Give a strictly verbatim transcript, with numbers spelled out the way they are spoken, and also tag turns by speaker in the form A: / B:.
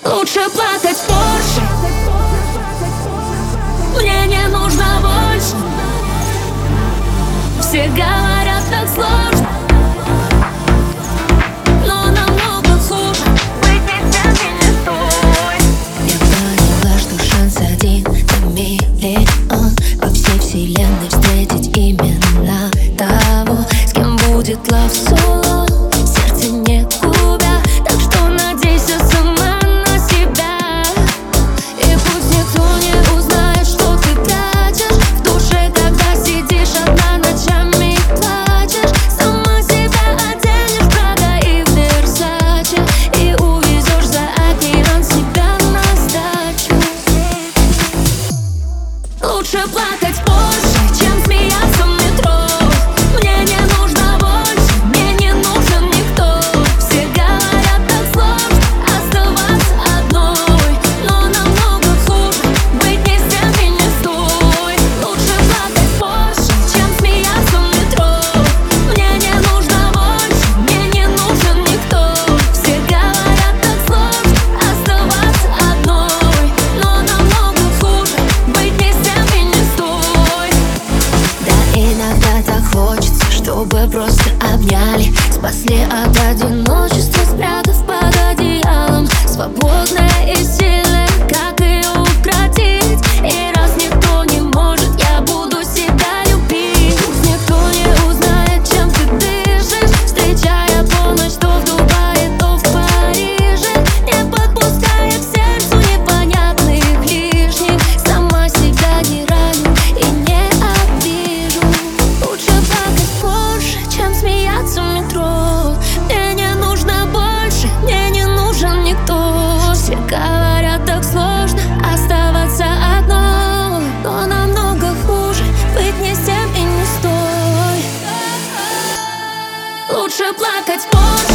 A: Лучше плакать позже. Мне не нужно больше. Все говорят так сложно, но намного хуже быть не тем и не той.
B: Я поняла, что шанс один на миллион во всей вселенной встретить именно того, с кем будет love solo. Сердце не губя, так что надейся сама на себя. И пусть никто не узнает, что ты прячешь в душе, когда сидишь одна ночами и плачешь. Сама себя оденешь в Прада и в Версаче и увезешь за океан себя на сдачу.
A: Лучше плакать позже, чем смеяться в метро. Мне не нужно больше, мне не нужен никто. Все говорят так сложно оставаться одной, но намного хуже быть ни с тем и не с той. Лучше плакать позже, чем смеяться в метро. Мне не нужно больше, мне не нужен никто. Все говорят так сложно оставаться одной, но намного хуже быть ни с тем и не с той.
B: Да, иногда так хочется, чтобы просто обняли, спасли от одиночества, спрятав под одеялом. Свободная и сильная, как ее укротить? И раз никто не может, я буду себя любить. Пусть никто не узнает, чем ты дышишь, встречая полночь то в Дубае, то в Париже, не подпуская к сердцу непонятных лишних. Сама себя не раню и не обижу. Лучше плакать позже, чем смеяться в метро. Мне не нужно больше, мне не нужен никто. Все говорят так сложно оставаться одной, но намного хуже быть не с тем и не с той.
A: Лучше плакать позже.